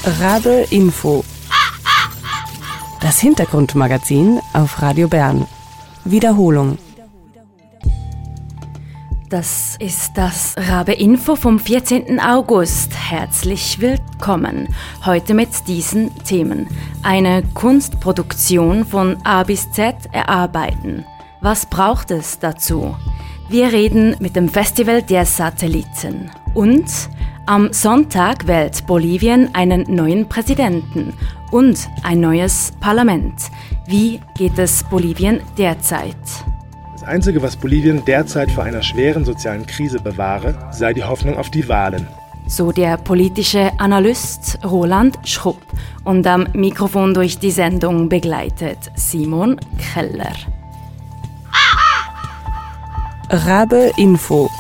Rabe Info. Das Hintergrundmagazin auf Radio Bern. Wiederholung. Das ist das Rabe Info vom 14. August. Herzlich willkommen. Heute mit diesen Themen. Eine Kunstproduktion von A bis Z erarbeiten. Was braucht es dazu? Wir reden mit dem Festival der Satelliten. Und am Sonntag wählt Bolivien einen neuen Präsidenten und ein neues Parlament. Wie geht es Bolivien derzeit? Das Einzige, was Bolivien derzeit vor einer schweren sozialen Krise bewahre, sei die Hoffnung auf die Wahlen. So der politische Analyst Roland Schrupp. Und am Mikrofon durch die Sendung begleitet Simon Keller. Rabe Info.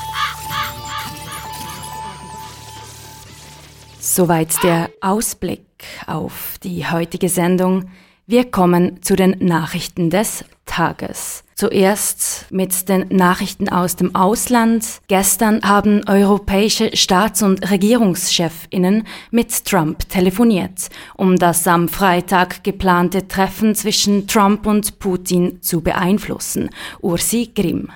Soweit der Ausblick auf die heutige Sendung. Wir kommen zu den Nachrichten des Tages. Zuerst mit den Nachrichten aus dem Ausland. Gestern haben europäische Staats- und Regierungschefinnen mit Trump telefoniert, um das am Freitag geplante Treffen zwischen Trump und Putin zu beeinflussen. Ursi Grimm.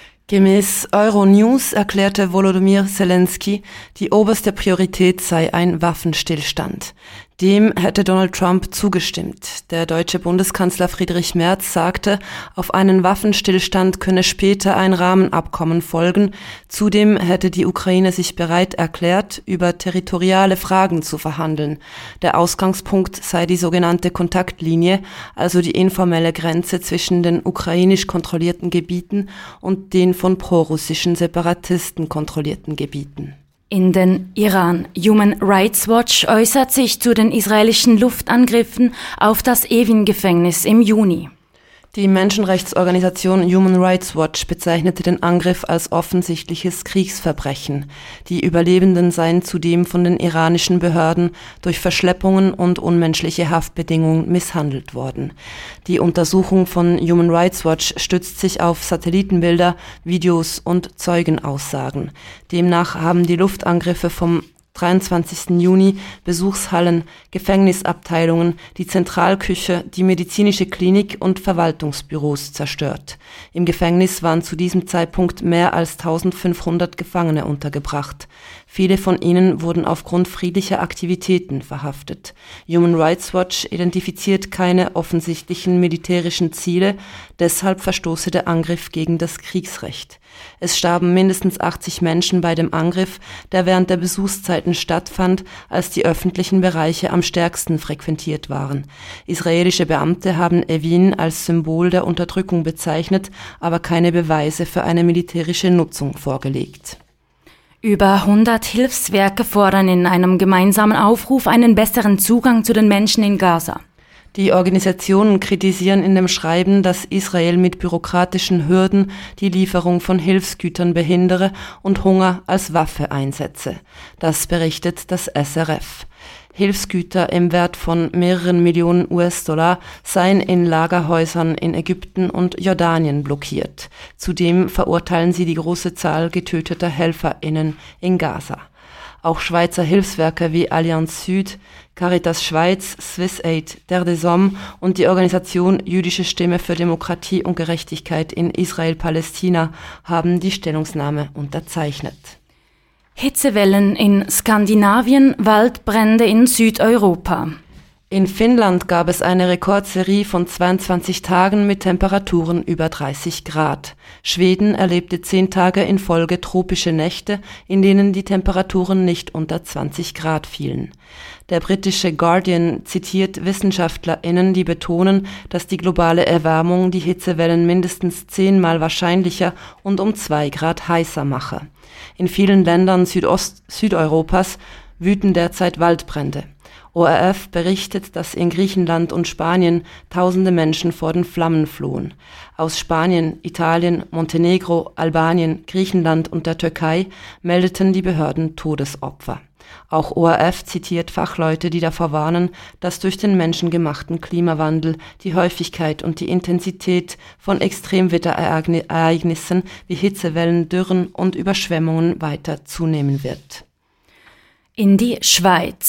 Gemäß Euronews erklärte Volodymyr Zelensky, die oberste Priorität sei ein Waffenstillstand. Dem hätte Donald Trump zugestimmt. Der deutsche Bundeskanzler Friedrich Merz sagte, auf einen Waffenstillstand könne später ein Rahmenabkommen folgen. Zudem hätte die Ukraine sich bereit erklärt, über territoriale Fragen zu verhandeln. Der Ausgangspunkt sei die sogenannte Kontaktlinie, also die informelle Grenze zwischen den ukrainisch kontrollierten Gebieten und den von prorussischen Separatisten kontrollierten Gebieten. In den Iran. Human Rights Watch äußert sich zu den israelischen Luftangriffen auf das Evin-Gefängnis im Juni. Die Menschenrechtsorganisation Human Rights Watch bezeichnete den Angriff als offensichtliches Kriegsverbrechen. Die Überlebenden seien zudem von den iranischen Behörden durch Verschleppungen und unmenschliche Haftbedingungen misshandelt worden. Die Untersuchung von Human Rights Watch stützt sich auf Satellitenbilder, Videos und Zeugenaussagen. Demnach haben die Luftangriffe vom 23. Juni Besuchshallen, Gefängnisabteilungen, die Zentralküche, die medizinische Klinik und Verwaltungsbüros zerstört. Im Gefängnis waren zu diesem Zeitpunkt mehr als 1500 Gefangene untergebracht. Viele von ihnen wurden aufgrund friedlicher Aktivitäten verhaftet. Human Rights Watch identifiziert keine offensichtlichen militärischen Ziele, deshalb verstoße der Angriff gegen das Kriegsrecht. Es starben mindestens 80 Menschen bei dem Angriff, der während der Besuchszeiten stattfand, als die öffentlichen Bereiche am stärksten frequentiert waren. Israelische Beamte haben Evin als Symbol der Unterdrückung bezeichnet, aber keine Beweise für eine militärische Nutzung vorgelegt. Über 100 Hilfswerke fordern in einem gemeinsamen Aufruf einen besseren Zugang zu den Menschen in Gaza. Die Organisationen kritisieren in dem Schreiben, dass Israel mit bürokratischen Hürden die Lieferung von Hilfsgütern behindere und Hunger als Waffe einsetze. Das berichtet das SRF. Hilfsgüter im Wert von mehreren Millionen US-Dollar seien in Lagerhäusern in Ägypten und Jordanien blockiert. Zudem verurteilen sie die große Zahl getöteter HelferInnen in Gaza. Auch Schweizer Hilfswerke wie Allianz Süd, Caritas Schweiz, Swissaid, Terre des Hommes und die Organisation Jüdische Stimme für Demokratie und Gerechtigkeit in Israel-Palästina haben die Stellungnahme unterzeichnet. Hitzewellen in Skandinavien, Waldbrände in Südeuropa. In Finnland gab es eine Rekordserie von 22 Tagen mit Temperaturen über 30 Grad. Schweden erlebte 10 Tage in Folge tropische Nächte, in denen die Temperaturen nicht unter 20 Grad fielen. Der britische Guardian zitiert WissenschaftlerInnen, die betonen, dass die globale Erwärmung die Hitzewellen mindestens 10-mal wahrscheinlicher und um 2 Grad heißer mache. In vielen Ländern Südeuropas wüten derzeit Waldbrände. ORF berichtet, dass in Griechenland und Spanien tausende Menschen vor den Flammen flohen. Aus Spanien, Italien, Montenegro, Albanien, Griechenland und der Türkei meldeten die Behörden Todesopfer. Auch ORF zitiert Fachleute, die davor warnen, dass durch den menschengemachten Klimawandel die Häufigkeit und die Intensität von Extremwetterereignissen wie Hitzewellen, Dürren und Überschwemmungen weiter zunehmen wird. In die Schweiz.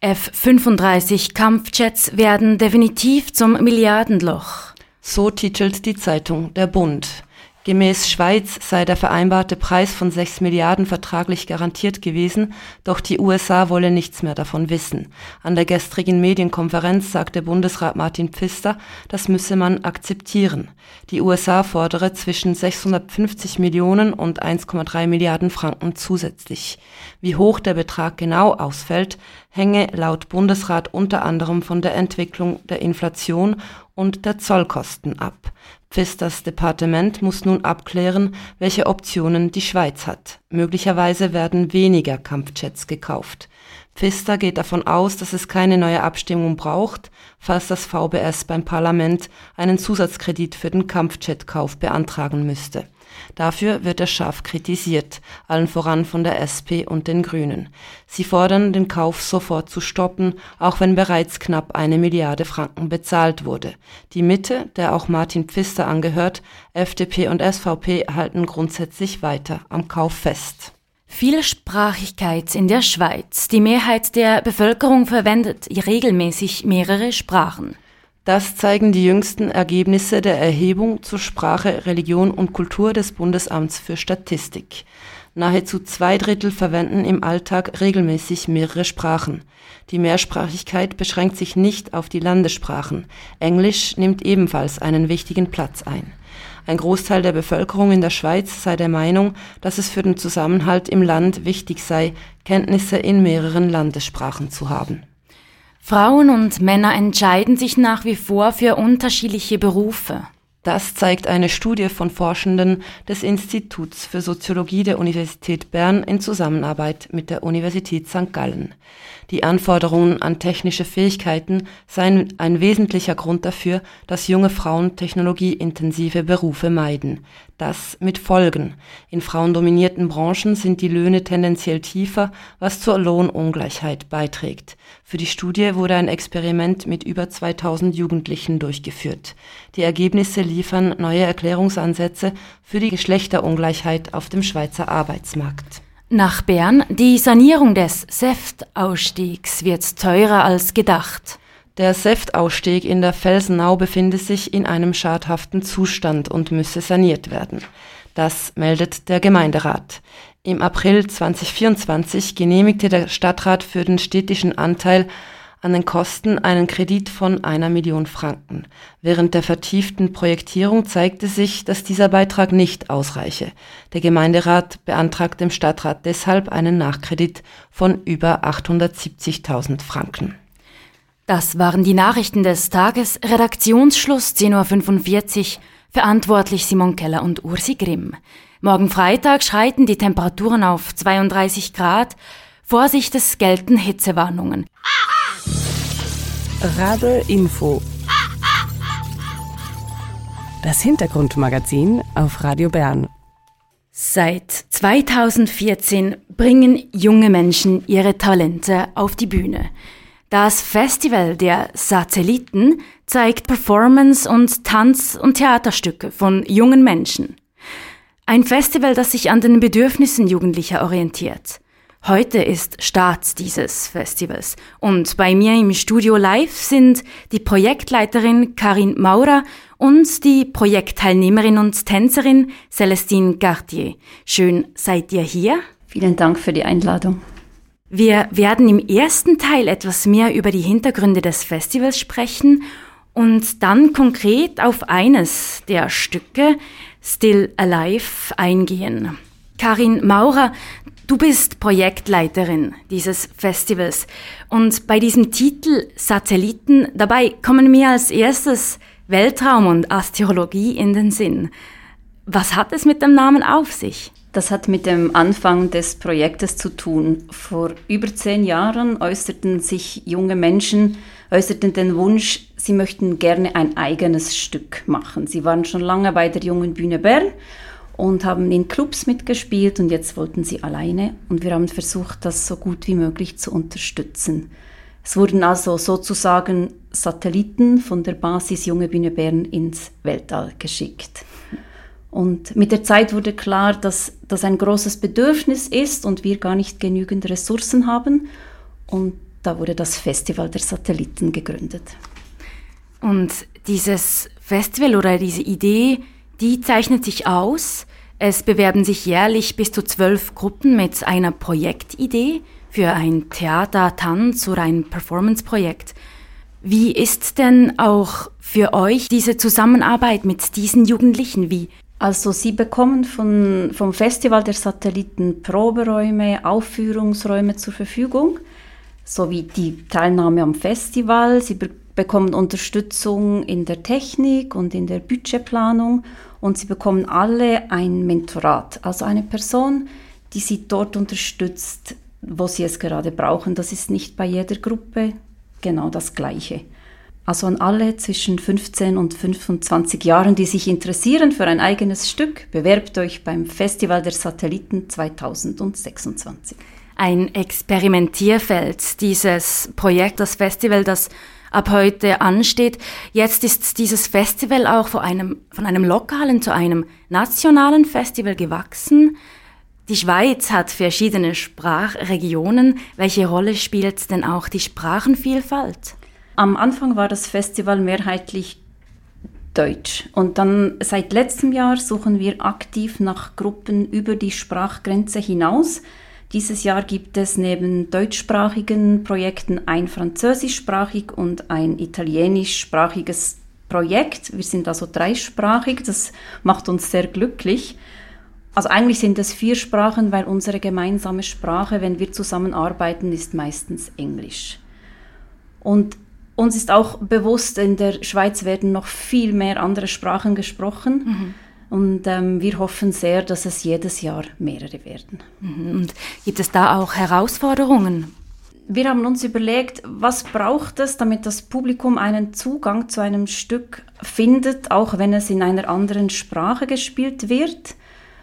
F-35 Kampfjets werden definitiv zum Milliardenloch. So titelt die Zeitung Der Bund. Gemäß Schweiz sei der vereinbarte Preis von 6 Milliarden vertraglich garantiert gewesen, doch die USA wolle nichts mehr davon wissen. An der gestrigen Medienkonferenz sagte Bundesrat Martin Pfister, das müsse man akzeptieren. Die USA fordere zwischen 650 Millionen und 1,3 Milliarden Franken zusätzlich. Wie hoch der Betrag genau ausfällt, hänge laut Bundesrat unter anderem von der Entwicklung der Inflation und der Zollkosten ab. Pfisters Departement muss nun abklären, welche Optionen die Schweiz hat. Möglicherweise werden weniger Kampfjets gekauft. Pfister geht davon aus, dass es keine neue Abstimmung braucht, falls das VBS beim Parlament einen Zusatzkredit für den Kampfjetkauf beantragen müsste. Dafür wird er scharf kritisiert, allen voran von der SP und den Grünen. Sie fordern, den Kauf sofort zu stoppen, auch wenn bereits knapp 1 Milliarde Franken bezahlt wurde. Die Mitte, der auch Martin Pfister angehört, FDP und SVP halten grundsätzlich weiter am Kauf fest. Vielsprachigkeit in der Schweiz. Die Mehrheit der Bevölkerung verwendet regelmäßig mehrere Sprachen. Das zeigen die jüngsten Ergebnisse der Erhebung zur Sprache, Religion und Kultur des Bundesamts für Statistik. Nahezu 2/3 verwenden im Alltag regelmäßig mehrere Sprachen. Die Mehrsprachigkeit beschränkt sich nicht auf die Landessprachen. Englisch nimmt ebenfalls einen wichtigen Platz ein. Ein Großteil der Bevölkerung in der Schweiz sei der Meinung, dass es für den Zusammenhalt im Land wichtig sei, Kenntnisse in mehreren Landessprachen zu haben. Frauen und Männer entscheiden sich nach wie vor für unterschiedliche Berufe. Das zeigt eine Studie von Forschenden des Instituts für Soziologie der Universität Bern in Zusammenarbeit mit der Universität St. Gallen. Die Anforderungen an technische Fähigkeiten seien ein wesentlicher Grund dafür, dass junge Frauen technologieintensive Berufe meiden. Das mit Folgen. In frauendominierten Branchen sind die Löhne tendenziell tiefer, was zur Lohnungleichheit beiträgt. Für die Studie wurde ein Experiment mit über 2000 Jugendlichen durchgeführt. Die Ergebnisse liefern neue Erklärungsansätze für die Geschlechterungleichheit auf dem Schweizer Arbeitsmarkt. Nach Bern, die Sanierung des SEFT-Ausstiegs wird teurer als gedacht. Der SEFT-Ausstieg in der Felsenau befinde sich in einem schadhaften Zustand und müsse saniert werden. Das meldet der Gemeinderat. Im April 2024 genehmigte der Stadtrat für den städtischen Anteil an den Kosten einen Kredit von 1 Million Franken. Während der vertieften Projektierung zeigte sich, dass dieser Beitrag nicht ausreiche. Der Gemeinderat beantragt dem Stadtrat deshalb einen Nachkredit von über 870.000 Franken. Das waren die Nachrichten des Tages. Redaktionsschluss 10.45 Uhr. Verantwortlich Simon Keller und Ursi Grimm. Morgen Freitag schreiten die Temperaturen auf 32 Grad. Vorsicht, es gelten Hitzewarnungen. Rabe Info. Das Hintergrundmagazin auf Radio Bern. Seit 2014 bringen junge Menschen ihre Talente auf die Bühne. Das Festival der Satelliten zeigt Performance- und Tanz- und Theaterstücke von jungen Menschen. Ein Festival, das sich an den Bedürfnissen Jugendlicher orientiert. Heute ist Start dieses Festivals und bei mir im Studio live sind die Projektleiterin Karin Maurer und die Projektteilnehmerin und Tänzerin Celestine Gartier. Schön seid ihr hier. Vielen Dank für die Einladung. Wir werden im ersten Teil etwas mehr über die Hintergründe des Festivals sprechen und dann konkret auf eines der Stücke, Still Alive, eingehen. Karin Maurer, du bist Projektleiterin dieses Festivals und bei diesem Titel Satelliten, dabei kommen mir als erstes Weltraum und Astrologie in den Sinn. Was hat es mit dem Namen auf sich? Das hat mit dem Anfang des Projektes zu tun. Vor über 10 Jahren äußerten junge Menschen den Wunsch, sie möchten gerne ein eigenes Stück machen. Sie waren schon lange bei der Jungen Bühne Bern und haben in Clubs mitgespielt und jetzt wollten sie alleine und wir haben versucht, das so gut wie möglich zu unterstützen. Es wurden also sozusagen Satelliten von der Basis Junge Bühne Bern ins Weltall geschickt. Und mit der Zeit wurde klar, dass das ein großes Bedürfnis ist und wir gar nicht genügend Ressourcen haben. Und da wurde das Festival der Satelliten gegründet. Und dieses Festival oder diese Idee, die zeichnet sich aus. Es bewerben sich jährlich bis zu 12 Gruppen mit einer Projektidee für ein Theater, Tanz oder ein Performance-Projekt. Wie ist denn auch für euch diese Zusammenarbeit mit diesen Jugendlichen? Also sie bekommen vom Festival der Satelliten Proberäume, Aufführungsräume zur Verfügung, sowie die Teilnahme am Festival. Sie bekommen Unterstützung in der Technik und in der Budgetplanung und sie bekommen alle ein Mentorat, also eine Person, die sie dort unterstützt, wo sie es gerade brauchen. Das ist nicht bei jeder Gruppe genau das Gleiche. Also an alle zwischen 15 und 25 Jahren, die sich interessieren für ein eigenes Stück, bewerbt euch beim Festival der Satelliten 2026. Ein Experimentierfeld, dieses Projekt, das Festival, das ab heute ansteht. Jetzt ist dieses Festival auch von einem lokalen zu einem nationalen Festival gewachsen. Die Schweiz hat verschiedene Sprachregionen. Welche Rolle spielt denn auch die Sprachenvielfalt? Am Anfang war das Festival mehrheitlich Deutsch und dann seit letztem Jahr suchen wir aktiv nach Gruppen über die Sprachgrenze hinaus. Dieses Jahr gibt es neben deutschsprachigen Projekten ein französischsprachig und ein italienischsprachiges Projekt. Wir sind also dreisprachig, das macht uns sehr glücklich. Also eigentlich sind es 4 Sprachen, weil unsere gemeinsame Sprache, wenn wir zusammenarbeiten, ist meistens Englisch. Und uns ist auch bewusst, in der Schweiz werden noch viel mehr andere Sprachen gesprochen. Und wir hoffen sehr, dass es jedes Jahr mehrere werden. Und gibt es da auch Herausforderungen? Wir haben uns überlegt, was braucht es, damit das Publikum einen Zugang zu einem Stück findet, auch wenn es in einer anderen Sprache gespielt wird.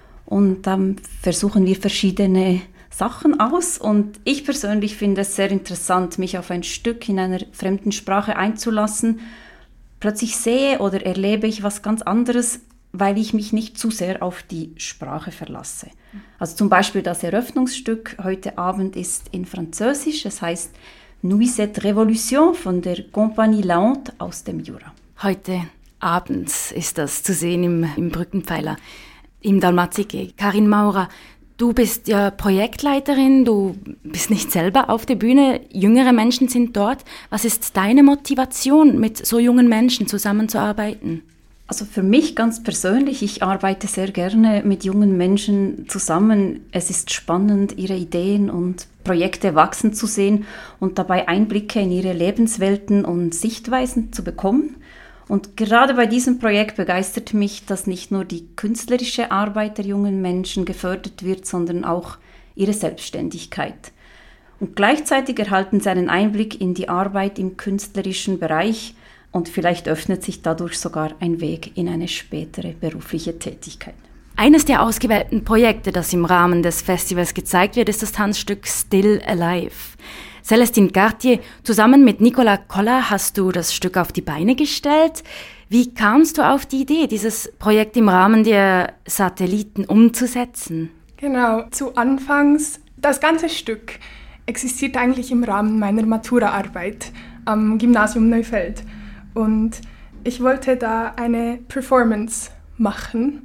Und dann versuchen wir verschiedene Sachen aus. Und ich persönlich finde es sehr interessant, mich auf ein Stück in einer fremden Sprache einzulassen. Plötzlich sehe oder erlebe ich was ganz anderes, weil ich mich nicht zu sehr auf die Sprache verlasse. Also zum Beispiel das Eröffnungsstück heute Abend ist in Französisch. Es heißt Nuit Révolution von der Compagnie La Honte aus dem Jura. Heute Abend ist das zu sehen im Brückenpfeiler, im Dalmatique. Karin Maurer, du bist ja Projektleiterin, du bist nicht selber auf der Bühne, jüngere Menschen sind dort. Was ist deine Motivation, mit so jungen Menschen zusammenzuarbeiten? Also für mich ganz persönlich, ich arbeite sehr gerne mit jungen Menschen zusammen. Es ist spannend, ihre Ideen und Projekte wachsen zu sehen und dabei Einblicke in ihre Lebenswelten und Sichtweisen zu bekommen. Und gerade bei diesem Projekt begeistert mich, dass nicht nur die künstlerische Arbeit der jungen Menschen gefördert wird, sondern auch ihre Selbstständigkeit. Und gleichzeitig erhalten sie einen Einblick in die Arbeit im künstlerischen Bereich und vielleicht öffnet sich dadurch sogar ein Weg in eine spätere berufliche Tätigkeit. Eines der ausgewählten Projekte, das im Rahmen des Festivals gezeigt wird, ist das Tanzstück Still Alive. Celestine Cartier, zusammen mit Nicolas Koller hast du das Stück auf die Beine gestellt. Wie kamst du auf die Idee, dieses Projekt im Rahmen der Satelliten umzusetzen? Genau, zu Anfangs, das ganze Stück existiert eigentlich im Rahmen meiner Maturaarbeit am Gymnasium Neufeld. Und ich wollte da eine Performance machen.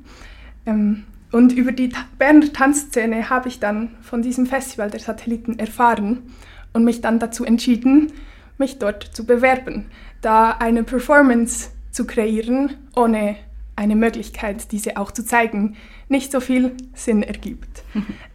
Und über die Berner Tanzszene habe ich dann von diesem Festival der Satelliten erfahren und mich dann dazu entschieden, mich dort zu bewerben, da eine Performance zu kreieren, ohne eine Möglichkeit, diese auch zu zeigen, nicht so viel Sinn ergibt.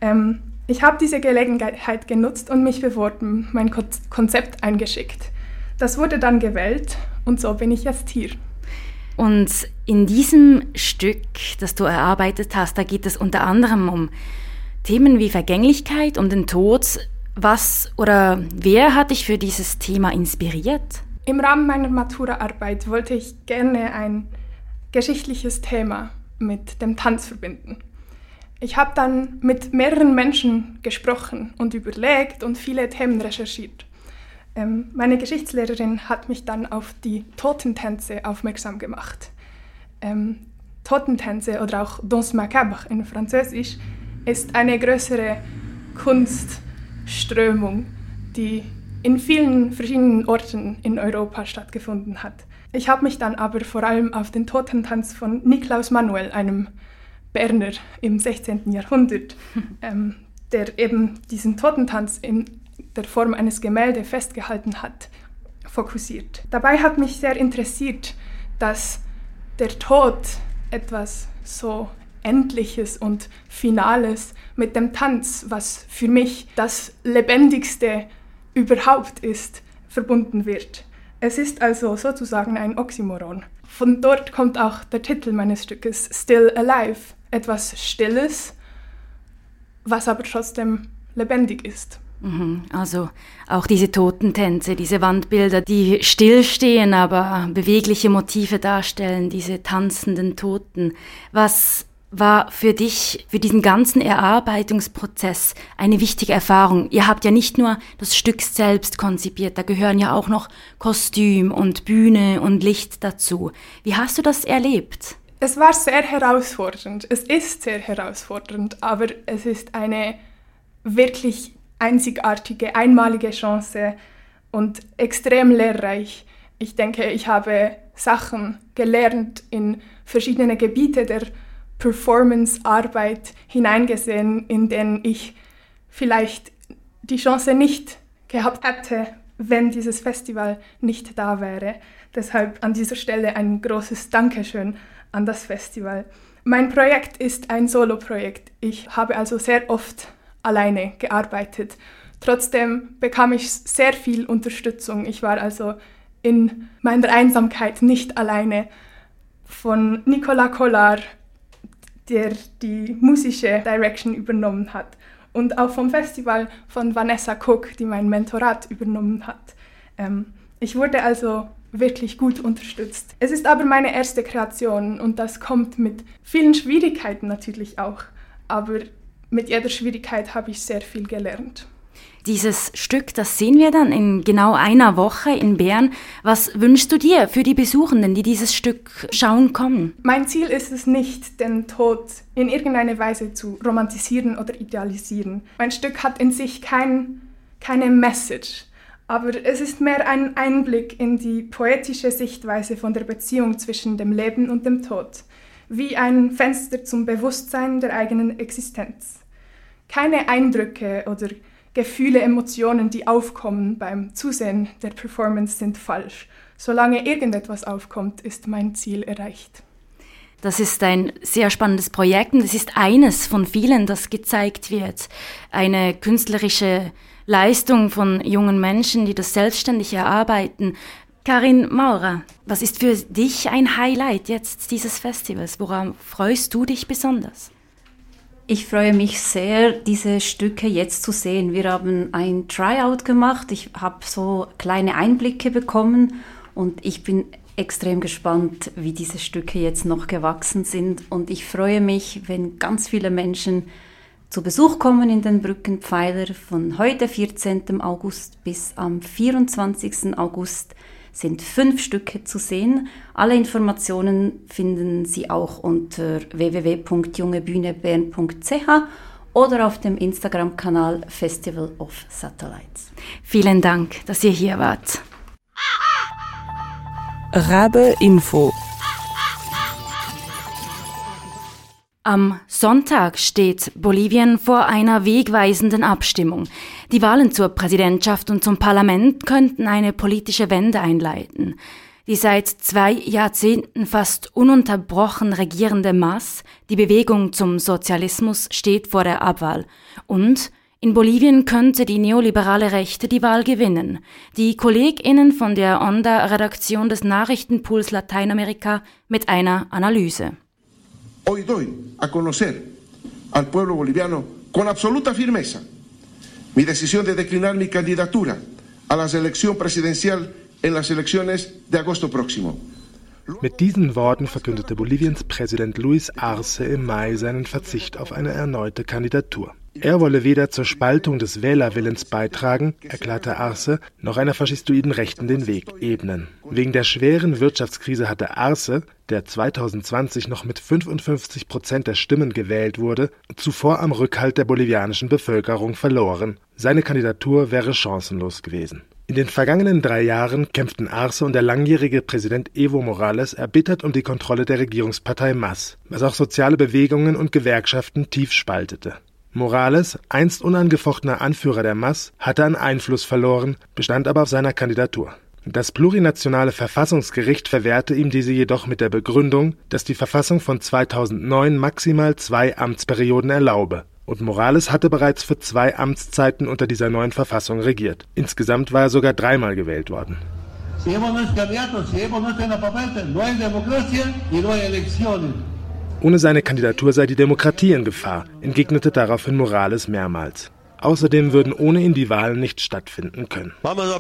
Ich habe diese Gelegenheit genutzt und mich beworben, mein Konzept eingeschickt. Das wurde dann gewählt und so bin ich jetzt hier. Und in diesem Stück, das du erarbeitet hast, da geht es unter anderem um Themen wie Vergänglichkeit, um den Tod. Was oder wer hat dich für dieses Thema inspiriert? Im Rahmen meiner Maturaarbeit wollte ich gerne ein geschichtliches Thema mit dem Tanz verbinden. Ich habe dann mit mehreren Menschen gesprochen und überlegt und viele Themen recherchiert. Meine Geschichtslehrerin hat mich dann auf die Totentänze aufmerksam gemacht. Totentänze oder auch Danse macabre in Französisch ist eine größere Kunstströmung, die in vielen verschiedenen Orten in Europa stattgefunden hat. Ich habe mich dann aber vor allem auf den Totentanz von Niklaus Manuel, einem Berner im 16. Jahrhundert, der eben diesen Totentanz in der Form eines Gemäldes festgehalten hat, fokussiert. Dabei hat mich sehr interessiert, dass der Tod etwas so Endliches und Finales mit dem Tanz, was für mich das Lebendigste überhaupt ist, verbunden wird. Es ist also sozusagen ein Oxymoron. Von dort kommt auch der Titel meines Stückes, Still Alive, etwas Stilles, was aber trotzdem lebendig ist. Also auch diese Totentänze, diese Wandbilder, die stillstehen, aber bewegliche Motive darstellen, diese tanzenden Toten. Was war für dich, für diesen ganzen Erarbeitungsprozess eine wichtige Erfahrung? Ihr habt ja nicht nur das Stück selbst konzipiert, da gehören ja auch noch Kostüm und Bühne und Licht dazu. Wie hast du das erlebt? Es war sehr herausfordernd. Es ist sehr herausfordernd, aber es ist eine wirklich einzigartige, einmalige Chance und extrem lehrreich. Ich denke, ich habe Sachen gelernt in verschiedene Gebiete der Performance-Arbeit hineingesehen, in denen ich vielleicht die Chance nicht gehabt hätte, wenn dieses Festival nicht da wäre. Deshalb an dieser Stelle ein großes Dankeschön an das Festival. Mein Projekt ist ein Solo-Projekt. Ich habe also sehr oft alleine gearbeitet. Trotzdem bekam ich sehr viel Unterstützung. Ich war also in meiner Einsamkeit nicht alleine. Von Nicolas Collard, der die musische Direction übernommen hat, und auch vom Festival von Vanessa Cook, die mein Mentorat übernommen hat. Ich wurde also wirklich gut unterstützt. Es ist aber meine erste Kreation und das kommt mit vielen Schwierigkeiten natürlich auch, aber mit jeder Schwierigkeit habe ich sehr viel gelernt. Dieses Stück, das sehen wir dann in genau einer Woche in Bern. Was wünschst du dir für die Besuchenden, die dieses Stück schauen kommen? Mein Ziel ist es nicht, den Tod in irgendeiner Weise zu romantisieren oder idealisieren. Mein Stück hat in sich keine Message, aber es ist mehr ein Einblick in die poetische Sichtweise von der Beziehung zwischen dem Leben und dem Tod, wie ein Fenster zum Bewusstsein der eigenen Existenz. Keine Eindrücke oder Gefühle, Emotionen, die aufkommen beim Zusehen der Performance, sind falsch. Solange irgendetwas aufkommt, ist mein Ziel erreicht. Das ist ein sehr spannendes Projekt und es ist eines von vielen, das gezeigt wird. Eine künstlerische Leistung von jungen Menschen, die das selbstständig erarbeiten. Karin Maurer, was ist für dich ein Highlight jetzt dieses Festivals? Woran freust du dich besonders? Ich freue mich sehr, diese Stücke jetzt zu sehen. Wir haben ein Tryout gemacht, ich habe so kleine Einblicke bekommen und ich bin extrem gespannt, wie diese Stücke jetzt noch gewachsen sind. Und ich freue mich, wenn ganz viele Menschen zu Besuch kommen in den Brückenpfeiler. Von heute, 14. August bis am 24. August sind 5 Stücke zu sehen. Alle Informationen finden Sie auch unter www.jungebühnebern.ch oder auf dem Instagram-Kanal Festival of Satellites. Vielen Dank, dass ihr hier wart. Rabe Info. Am Sonntag steht Bolivien vor einer wegweisenden Abstimmung. Die Wahlen zur Präsidentschaft und zum Parlament könnten eine politische Wende einleiten. Die seit 2 Jahrzehnten fast ununterbrochen regierende MAS, die Bewegung zum Sozialismus, steht vor der Abwahl. Und in Bolivien könnte die neoliberale Rechte die Wahl gewinnen. Die KollegInnen von der Onda-Redaktion des Nachrichtenpools Lateinamerika mit einer Analyse. Hoy doy a conocer al pueblo boliviano con absoluta firmeza mi decisión de declinar mi candidatura a la elección presidencial en las elecciones de agosto próximo. Mit diesen Worten verkündete Boliviens Präsident Luis Arce im Mai seinen Verzicht auf eine erneute Kandidatur. Er wolle weder zur Spaltung des Wählerwillens beitragen, erklärte Arce, noch einer faschistoiden Rechten den Weg ebnen. Wegen der schweren Wirtschaftskrise hatte Arce, der 2020 noch mit 55% der Stimmen gewählt wurde, zuvor am Rückhalt der bolivianischen Bevölkerung verloren. Seine Kandidatur wäre chancenlos gewesen. In den vergangenen 3 Jahren kämpften Arce und der langjährige Präsident Evo Morales erbittert um die Kontrolle der Regierungspartei MAS, was auch soziale Bewegungen und Gewerkschaften tief spaltete. Morales, einst unangefochtener Anführer der MAS, hatte an Einfluss verloren, bestand aber auf seiner Kandidatur. Das plurinationale Verfassungsgericht verwehrte ihm diese jedoch mit der Begründung, dass die Verfassung von 2009 maximal 2 Amtsperioden erlaube. Und Morales hatte bereits für 2 Amtszeiten unter dieser neuen Verfassung regiert. Insgesamt war er sogar 3-mal gewählt worden. Ohne seine Kandidatur sei die Demokratie in Gefahr, entgegnete daraufhin Morales mehrmals. Außerdem würden ohne ihn die Wahlen nicht stattfinden können.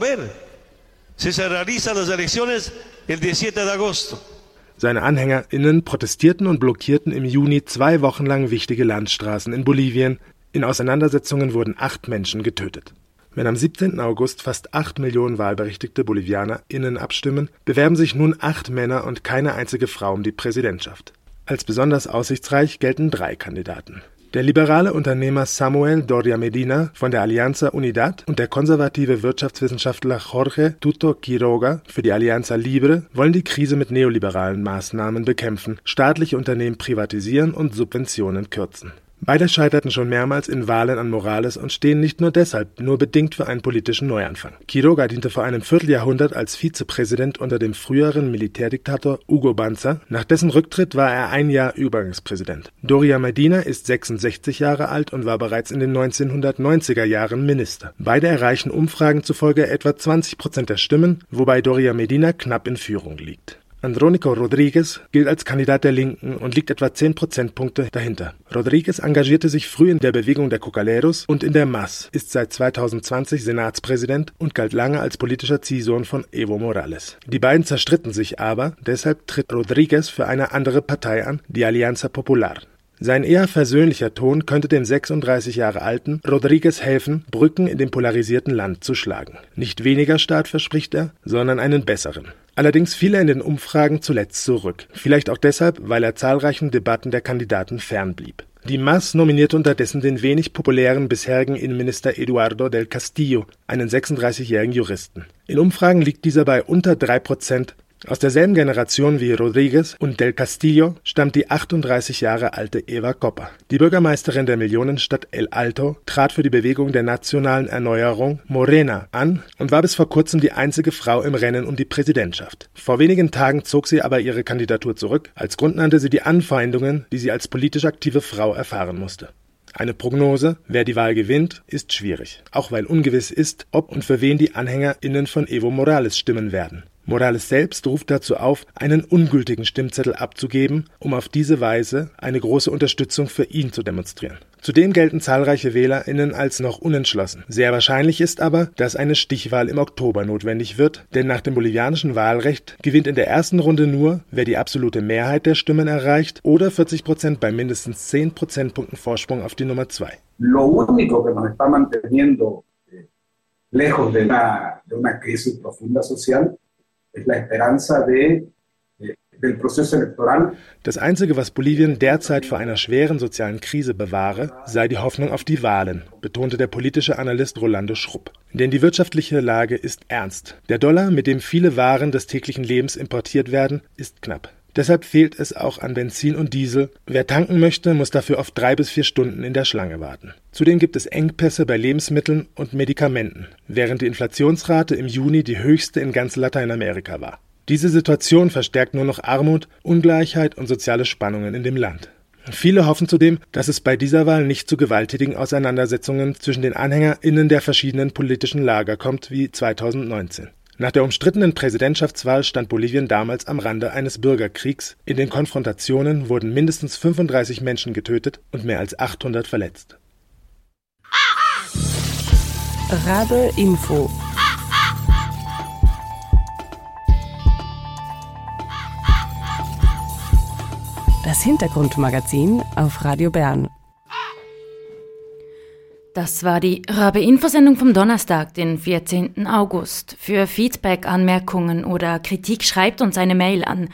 Seine AnhängerInnen protestierten und blockierten im Juni 2 Wochen lang wichtige Landstraßen in Bolivien. In Auseinandersetzungen wurden 8 Menschen getötet. Wenn am 17. August fast 8 Millionen wahlberechtigte BolivianerInnen abstimmen, bewerben sich nun 8 Männer und keine einzige Frau um die Präsidentschaft. Als besonders aussichtsreich gelten 3 Kandidaten. Der liberale Unternehmer Samuel Doria Medina von der Alianza Unidad und der konservative Wirtschaftswissenschaftler Jorge Tuto Quiroga für die Alianza Libre wollen die Krise mit neoliberalen Maßnahmen bekämpfen, staatliche Unternehmen privatisieren und Subventionen kürzen. Beide scheiterten schon mehrmals in Wahlen an Morales und stehen nicht nur deshalb nur bedingt für einen politischen Neuanfang. Quiroga diente vor einem Vierteljahrhundert als Vizepräsident unter dem früheren Militärdiktator Hugo Banzer. Nach dessen Rücktritt war er 1 Jahr Übergangspräsident. Doria Medina ist 66 Jahre alt und war bereits in den 1990er Jahren Minister. Beide erreichen Umfragen zufolge etwa 20% der Stimmen, wobei Doria Medina knapp in Führung liegt. Andrónico Rodríguez gilt als Kandidat der Linken und liegt etwa 10 Prozentpunkte dahinter. Rodríguez engagierte sich früh in der Bewegung der Cocaleros und in der MAS, ist seit 2020 Senatspräsident und galt lange als politischer Ziehsohn von Evo Morales. Die beiden zerstritten sich aber, deshalb tritt Rodríguez für eine andere Partei an, die Alianza Popular. Sein eher versöhnlicher Ton könnte dem 36 Jahre alten Rodríguez helfen, Brücken in dem polarisierten Land zu schlagen. Nicht weniger Staat verspricht er, sondern einen besseren. Allerdings fiel er in den Umfragen zuletzt zurück. Vielleicht auch deshalb, weil er zahlreichen Debatten der Kandidaten fernblieb. Die MAS nominierte unterdessen den wenig populären bisherigen Innenminister Eduardo del Castillo, einen 36-jährigen Juristen. In Umfragen liegt dieser bei unter 3%. Aus derselben Generation wie Rodríguez und del Castillo stammt die 38 Jahre alte Eva Copper. Die Bürgermeisterin der Millionenstadt El Alto trat für die Bewegung der nationalen Erneuerung Morena an und war bis vor kurzem die einzige Frau im Rennen um die Präsidentschaft. Vor wenigen Tagen zog sie aber ihre Kandidatur zurück. Als Grund nannte sie die Anfeindungen, die sie als politisch aktive Frau erfahren musste. Eine Prognose, wer die Wahl gewinnt, ist schwierig, auch weil ungewiss ist, ob und für wen die AnhängerInnen von Evo Morales stimmen werden. Morales selbst ruft dazu auf, einen ungültigen Stimmzettel abzugeben, um auf diese Weise eine große Unterstützung für ihn zu demonstrieren. Zudem gelten zahlreiche WählerInnen als noch unentschlossen. Sehr wahrscheinlich ist aber, dass eine Stichwahl im Oktober notwendig wird, denn nach dem bolivianischen Wahlrecht gewinnt in der ersten Runde nur, wer die absolute Mehrheit der Stimmen erreicht oder 40% bei mindestens 10 Prozentpunkten Vorsprung auf die Nummer 2. Lo único que nos está manteniendo lejos de una crisis profunda social es la esperanza del proceso electoral. Das Einzige, was Bolivien derzeit vor einer schweren sozialen Krise bewahre, sei die Hoffnung auf die Wahlen, betonte der politische Analyst Rolando Schrupp. Denn die wirtschaftliche Lage ist ernst. Der Dollar, mit dem viele Waren des täglichen Lebens importiert werden, ist knapp. Deshalb fehlt es auch an Benzin und Diesel. Wer tanken möchte, muss dafür oft 3 bis 4 Stunden in der Schlange warten. Zudem gibt es Engpässe bei Lebensmitteln und Medikamenten, während die Inflationsrate im Juni die höchste in ganz Lateinamerika war. Diese Situation verstärkt nur noch Armut, Ungleichheit und soziale Spannungen in dem Land. Viele hoffen zudem, dass es bei dieser Wahl nicht zu gewalttätigen Auseinandersetzungen zwischen den AnhängerInnen der verschiedenen politischen Lager kommt wie 2019. Nach der umstrittenen Präsidentschaftswahl stand Bolivien damals am Rande eines Bürgerkriegs. In den Konfrontationen wurden mindestens 35 Menschen getötet und mehr als 800 verletzt. Rabe Info. Das Hintergrundmagazin auf Radio Bern. Das war die Rabe-Info-Sendung vom Donnerstag, den 14. August. Für Feedback, Anmerkungen oder Kritik schreibt uns eine Mail an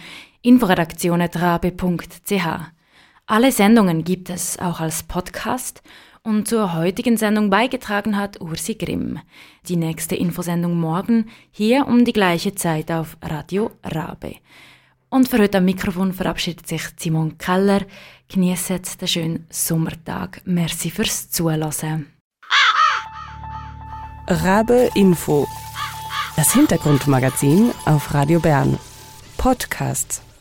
inforedaktion@rabe.ch. Alle Sendungen gibt es auch als Podcast Und zur heutigen Sendung beigetragen hat Ursi Grimm. Die nächste Infosendung morgen, hier um die gleiche Zeit auf Radio Rabe. Und für heute am Mikrofon verabschiedet sich Simon Keller. Genießt den schönen Sommertag. Merci fürs Zuhören. Rabe Info. Das Hintergrundmagazin auf Radio Bern. Podcasts.